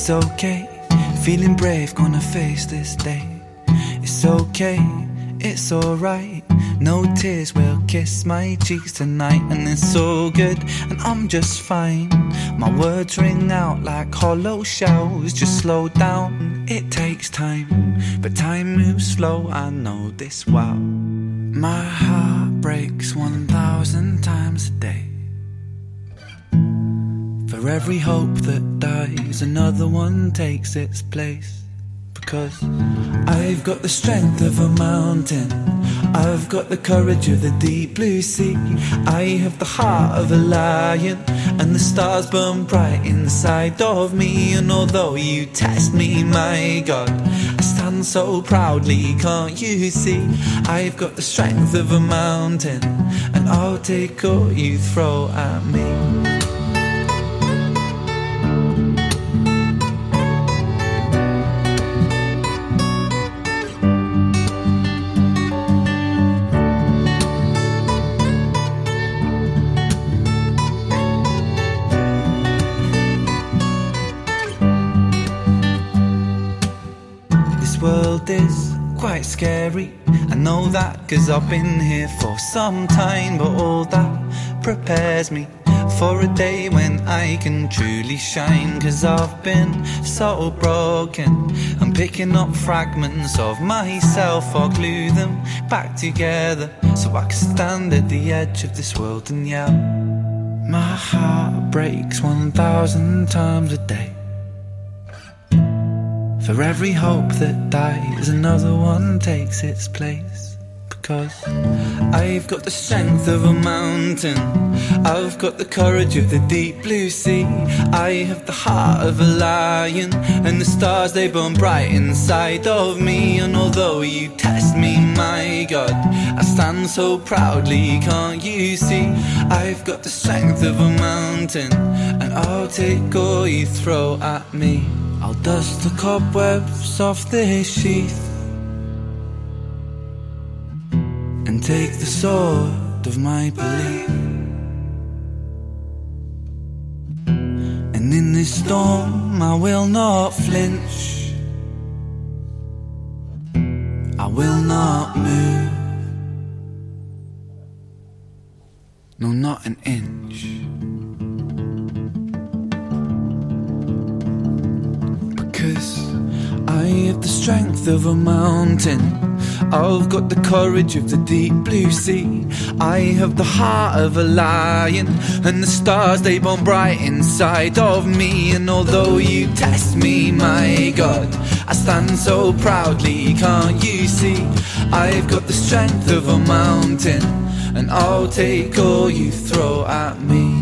It's okay, feeling brave, gonna face this day. It's okay, it's alright. No tears will kiss my cheeks tonight. And it's so good, and I'm just fine. My words ring out like hollow shells. Just slow down, it takes time. But time moves slow, I know this well. My heart breaks 1,000 times a day. For every hope that dies, another one takes its place. Because I've got the strength of a mountain, I've got the courage of the deep blue sea. I have the heart of a lion, and the stars burn bright inside of me. And although you test me, my God, I stand so proudly, can't you see? I've got the strength of a mountain, and I'll take all you throw at me. World is quite scary, I know that, cause I've been here for some time. But all that prepares me for a day when I can truly shine. Cause I've been so broken, I'm picking up fragments of myself. I'll glue them back together so I can stand at the edge of this world and yell. My heart breaks 1,000 times a day. For every hope that dies, another one takes its place. Because I've got the strength of a mountain, I've got the courage of the deep blue sea. I have the heart of a lion, and the stars, they burn bright inside of me. And although you test me, my God, I stand so proudly, can't you see? I've got the strength of a mountain, and I'll take all you throw at me. I'll dust the cobwebs off this sheath and take the sword of my belief. And in this storm I will not flinch, I will not move, no, not an inch. Cause I have the strength of a mountain, I've got the courage of the deep blue sea. I have the heart of a lion, and the stars, they burn bright inside of me. And although you test me, my God, I stand so proudly, can't you see? I've got the strength of a mountain, and I'll take all you throw at me.